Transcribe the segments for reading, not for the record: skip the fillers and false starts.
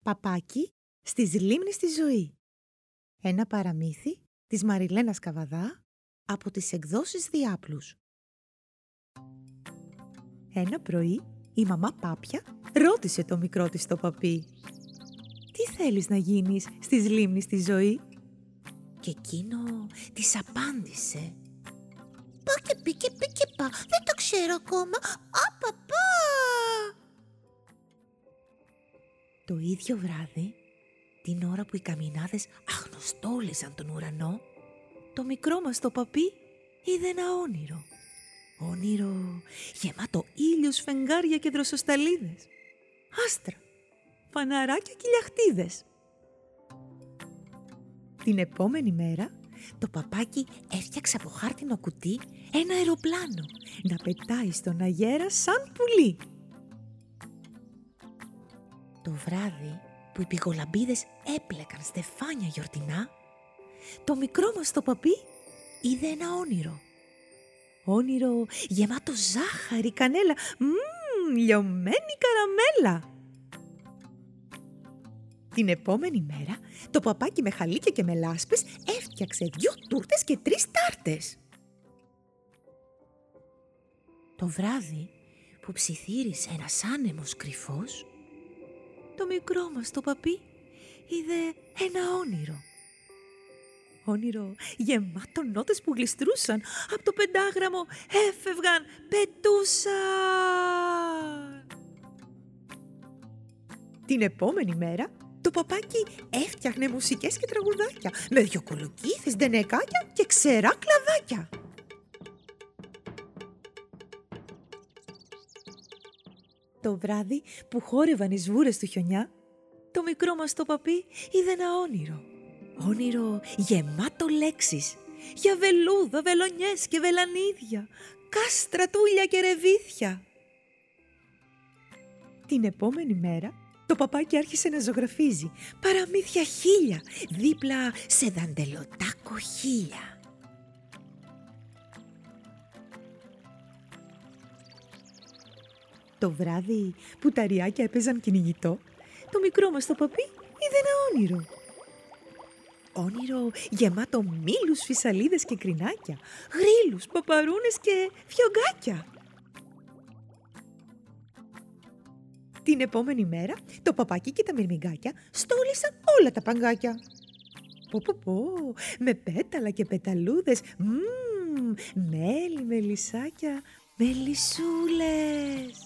Παπάκι στις λίμνες στη ζωή. Ένα παραμύθι της Μαριλένας Καβαδά από τις εκδόσεις Διάπλους. Ένα πρωί η μαμά Πάπια ρώτησε το μικρό της το παπί: «Τι θέλεις να γίνεις στις λίμνες στη ζωή?» Και εκείνο της απάντησε: «Πα και πι και πι και πα, δεν το ξέρω ακόμα. Α, παπά!» Το ίδιο βράδυ, την ώρα που οι καμινάδες αγνοστόλιζαν τον ουρανό, το μικρό μας το παπί είδε ένα όνειρο. Όνειρο γεμάτο ήλιος, φεγγάρια και δροσοσταλίδες, άστρα, φαναράκια και λιαχτίδες. Την επόμενη μέρα, το παπάκι έφτιαξε από χάρτινο κουτί ένα αεροπλάνο να πετάει στον αγέρα σαν πουλί. Το βράδυ που οι πηγολαμπίδες έπλεκαν στεφάνια γιορτινά, το μικρό μας το παπί είδε ένα όνειρο. Όνειρο γεμάτο ζάχαρη, κανέλα, λιωμένη καραμέλα. Την επόμενη μέρα, το παπάκι με χαλίκια και με λάσπες έφτιαξε 2 τούρτες και 3 τάρτες. Το βράδυ που ψιθύρισε ένας άνεμος κρυφός, το μικρό μας το παπί είδε ένα όνειρο. Όνειρο γεμάτο νότες που γλιστρούσαν, από το πεντάγραμμο έφευγαν, πετούσαν. Την επόμενη μέρα, το παπάκι έφτιαχνε μουσικές και τραγουδάκια με 2 κολοκύθες, ντενεκάκια και ξερά κλαδάκια. Το βράδυ που χόρευαν οι σβούρες του χιονιά, το μικρό μας το παπί είδε ένα όνειρο. Όνειρο γεμάτο λέξεις για βελούδα, βελονιές και βελανίδια, κάστρα, τούλια και ρεβίθια. Την επόμενη μέρα, το παπάκι άρχισε να ζωγραφίζει παραμύθια 1000 δίπλα σε δαντελωτά κοχύλια. Το βράδυ που τα ριάκια έπαιζαν κυνηγητό, το μικρό μας το παπί είδε ένα όνειρο. Όνειρο γεμάτο μήλους, φυσαλίδες και κρινάκια, γρύλους, παπαρούνες και φιωγκάκια. Την επόμενη μέρα, το παπάκι και τα μυρμηγκάκια στόλισαν όλα τα παγκάκια. Με πέταλα και πεταλούδες, μέλι, μελισσάκια, μελισσούλες.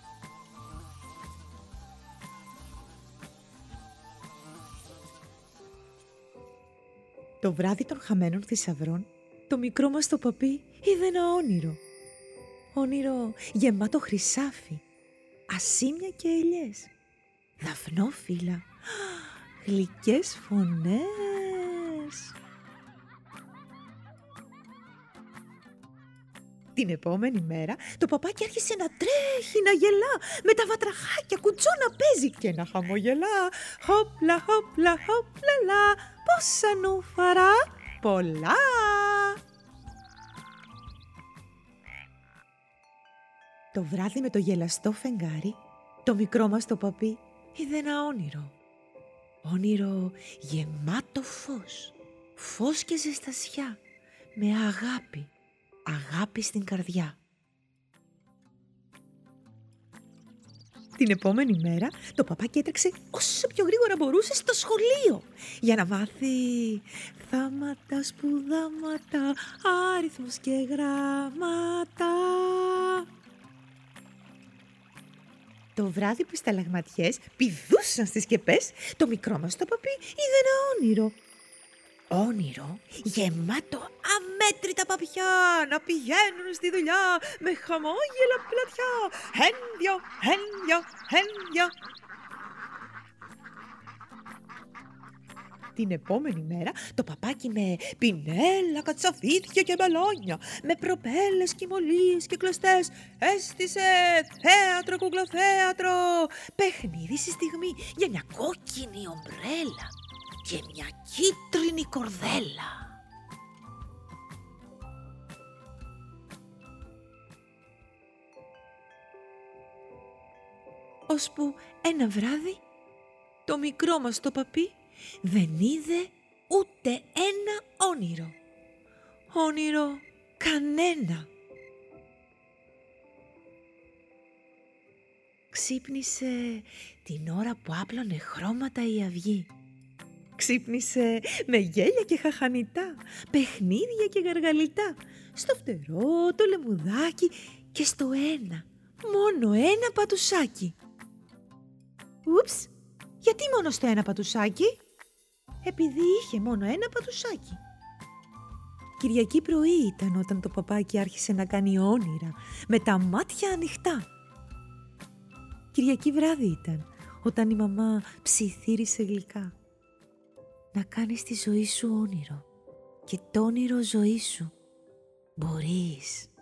Το βράδυ των χαμένων θησαυρών, το μικρό μας το παπί είδε ένα όνειρο. Όνειρο γεμάτο χρυσάφι, ασήμια και ελιές, δαφνόφυλλα, γλυκές φωνές. Την επόμενη μέρα, το παπάκι άρχισε να τρέχει, να γελά, με τα βατραχάκια κουτσό να παίζει και να χαμογελά. Χόπλα, χόπλα, χόπλα, λα, πόσα νουφαρά, πολλά. Το βράδυ με το γελαστό φεγγάρι, το μικρό μας το παπί είδε ένα όνειρο. Όνειρο γεμάτο φως, φως και ζεστασιά, με αγάπη. Αγάπη στην καρδιά. Την επόμενη μέρα, το παπάκι έτρεξε όσο πιο γρήγορα μπορούσε στο σχολείο για να μάθει θάματα, σπουδάματα, άριθμους και γράμματα. Το βράδυ που οι σταλαγματιές πηδούσαν στις σκεπές, το μικρό μας το παπί είδε ένα όνειρο. Όνειρο γεμάτο αμέτρητα παπιά να πηγαίνουν στη δουλειά με χαμόγελα πλατιά. Χένδια, χένδια, χένδια. Την επόμενη μέρα, το παπάκι με πινέλα, κατσαφίδια και μπαλόνια, με προπέλες, κυμολίες και κλωστές, έστησε θέατρο, κουκλοθέατρο. Παιχνίδι στη στιγμή για μια κόκκινη ομπρέλα και μια κίτρινη κορδέλα. Ώσπου ένα βράδυ, Το μικρό μας το παπί δεν είδε ούτε ένα όνειρο. Όνειρο κανένα. Ξύπνησε την ώρα που άπλωνε χρώματα η αυγή. Ξύπνησε με γέλια και χαχανιτά, παιχνίδια και γαργαλιτά, στο φτερό, το λεμουδάκι και στο μόνο ένα πατουσάκι. Ούψ, γιατί μόνο στο ένα πατουσάκι? Επειδή είχε μόνο ένα πατουσάκι. Κυριακή πρωί ήταν όταν το παπάκι άρχισε να κάνει όνειρα με τα μάτια ανοιχτά. Κυριακή βράδυ ήταν όταν η μαμά ψιθύρισε γλυκά. Να κάνεις τη ζωή σου όνειρο και το όνειρο ζωή σου. Μπορείς.